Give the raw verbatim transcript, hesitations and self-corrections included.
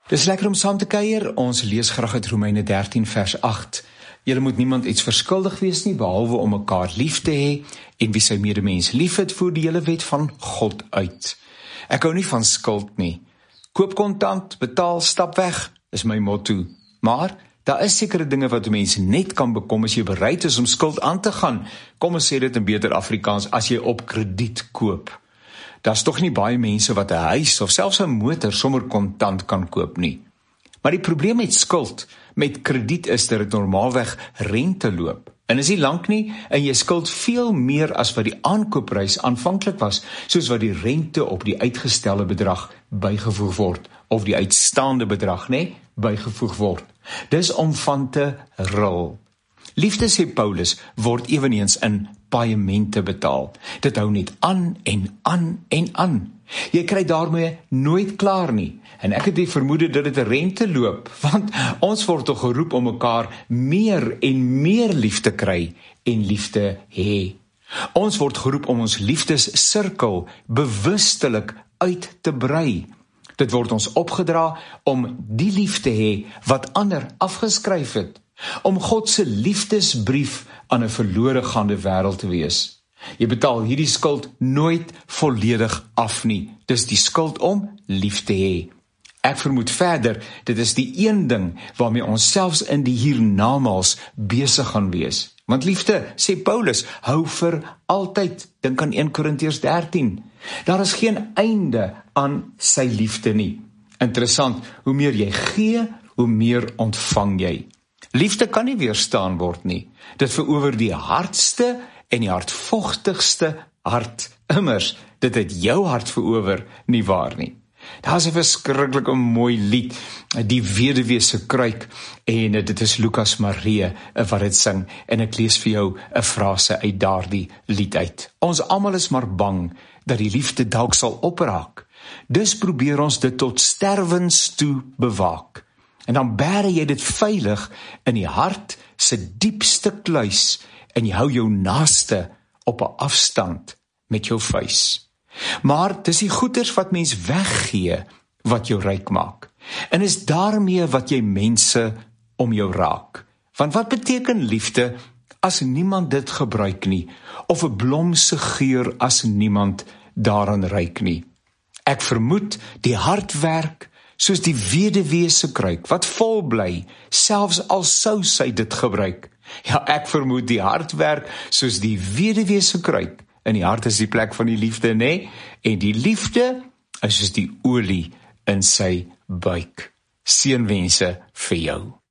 Dis lekker om saam te kuier. Ons lees graag uit Romeine dertien vers agt. Julle moet niemand iets verskuldig wees nie, behalwe om mekaar lief te hê, en wie sy medemens lief het, voer die hele wet van God uit. Ek hou nie van skuld nie. Koop kontant, betaal, stap weg, is my motto. Maar daar is sekere dinge wat 'n mens net kan bekom as jy bereid is om skuld aan te gaan. Kom ons sê dit in beter Afrikaans, as jy op krediet koop. Daar's tog nie baie mense wat 'n huis of selfs 'n motor sommer kontant kan koop nie. Maar die probleem met skuld, met krediet is dat dit normaalweg rente loop. En is nie lank nie, en jy skuld veel meer as wat die aankoopprys aanvanklik was, soos wat die rente op die uitgestelde bedrag bygevoeg word, of die uitstaande bedrag, nee, bygevoeg word. Dis om van te ril. Liefde, sê Paulus, word eweneens in paemente betaal. Dit hou net aan en aan en aan. Jy kry daarmee nooit klaar nie. En ek het die vermoede dat dit 'n rente loop, want ons word toch geroep om mekaar meer en meer lief te kry en lief te hê. Ons word geroep om ons liefdessirkel bewustelik uit te brei. Dit word ons opgedra om die lief te hê wat ander afgeskryf het, om God se liefdesbrief aan 'n verlore gaande wêreld te wees. Jy betaal hierdie skuld nooit volledig af nie. Dis die skuld om lief te hê. Ek vermoed verder, dit is die een ding waarmee ons selfs in die hiernamaals besig gaan wees. Want liefde, sê Paulus, hou vir altyd. Dink aan een Korintiërs dertien. Daar is geen einde aan sy liefde nie. Interessant, hoe meer jy gee, hoe meer ontvang jy. Liefde kan nie weerstaan word nie. Dit verower die hardste en die hartvogtigste hart. Immers, dit het jou hart verower, nie waar nie. Daar is 'n verskriklike mooi lied, die weduwee se kruik, en dit is Lukas Marie wat dit sing, en ek lees vir jou 'n frase uit daardie lied uit. Ons almal is maar bang dat die liefde dalk sal opraak. Dus probeer ons dit tot sterwens toe bewaak. En dan bære jy dit veilig in die hart se diepste kluis, en jy hou jou naaste op 'n afstand met jou vuis. Maar dis die goeders wat mens weggee wat jou ryk maak. En is daarmee wat jy mense om jou raak. Want wat beteken liefde as niemand dit gebruik nie, of 'n blom se geur as niemand daaraan ruik nie? Ek vermoed die hardwerk soos die weduwee se kruik, wat vol bly, selfs al sou sy dit gebruik. Ja, ek vermoed die hardwerk soos die weduwee se kruik. In die hart is die plek van die liefde, nee? En die liefde is soos die olie in sy buik. Seënwense vir jou.